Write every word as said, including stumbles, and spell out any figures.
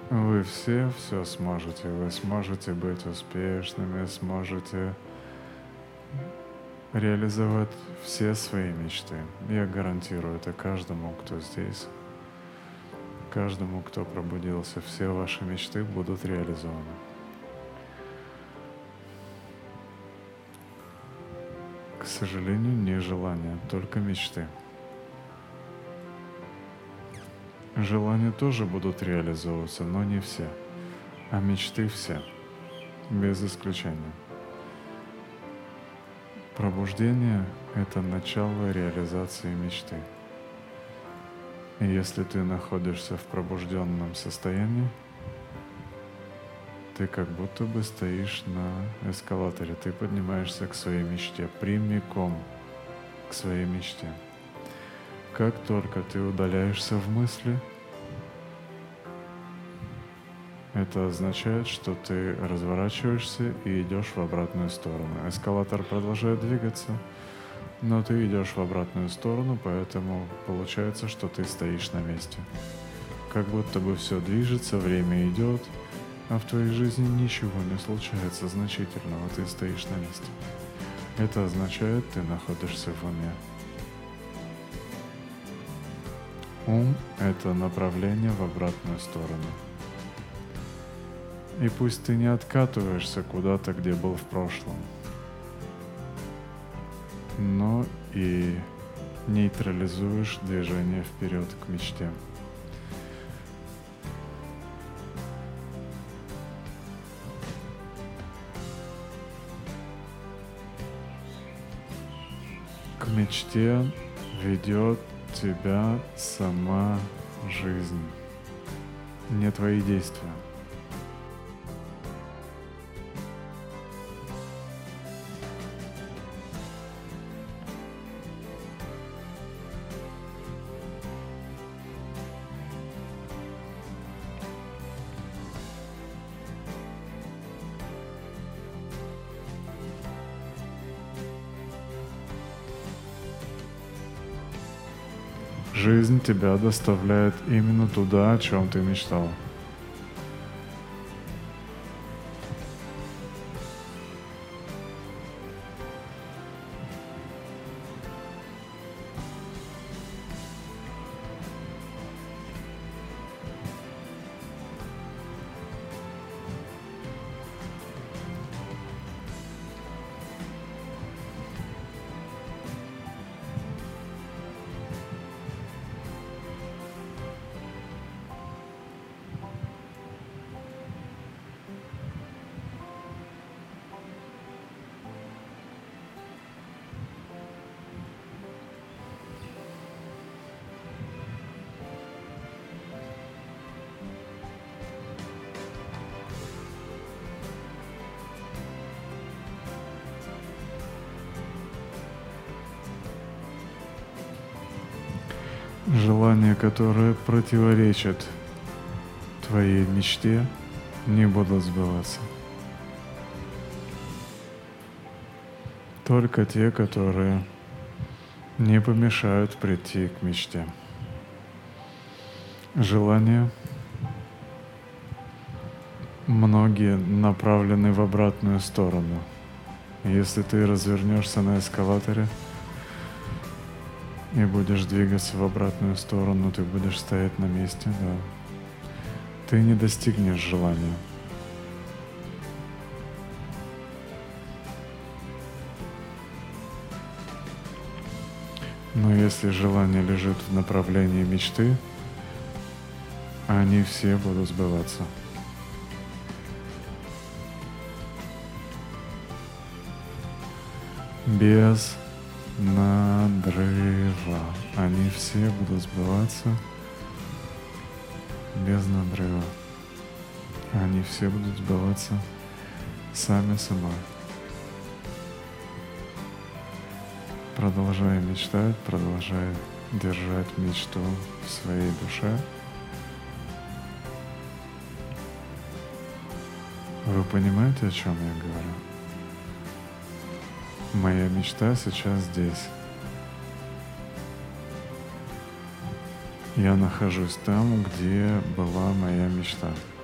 Вы все все сможете. Вы сможете быть успешными, сможете реализовать все свои мечты. Я гарантирую это каждому, кто здесь, каждому, кто пробудился. Все ваши мечты будут реализованы. К сожалению, не желания, только мечты. Желания тоже будут реализовываться, но не все, а мечты все, без исключения. Пробуждение — это начало реализации мечты. И если ты находишься в пробужденном состоянии, ты как будто бы стоишь на эскалаторе, ты поднимаешься к своей мечте, прямиком к своей мечте. Как только ты удаляешься в мысли, это означает, что ты разворачиваешься и идешь в обратную сторону. Эскалатор продолжает двигаться, но ты идешь в обратную сторону, поэтому получается, что ты стоишь на месте. Как будто бы все движется, время идет, а в твоей жизни ничего не случается значительного, ты стоишь на месте. Это означает, ты находишься в уме. Ум — это направление в обратную сторону. И пусть ты не откатываешься куда-то, где был в прошлом, но и нейтрализуешь движение вперед к мечте. К мечте ведет тебя сама жизнь, не твои действия. Жизнь тебя доставляет именно туда, о чем ты мечтал. Желания, которые противоречат твоей мечте, не будут сбываться. Только те, которые не помешают прийти к мечте. Желания, многие направлены в обратную сторону. Если ты развернешься на эскалаторе и будешь двигаться в обратную сторону, ты будешь стоять на месте, да. Ты не достигнешь желания. Но если желание лежит в направлении мечты, они все будут сбываться. Без надрыва. Они все будут сбываться без надрыва. Они все будут сбываться сами собой. Продолжай мечтать, продолжай держать мечту в своей душе. Вы понимаете, о чем я говорю? Моя мечта сейчас здесь. Я нахожусь там, где была моя мечта.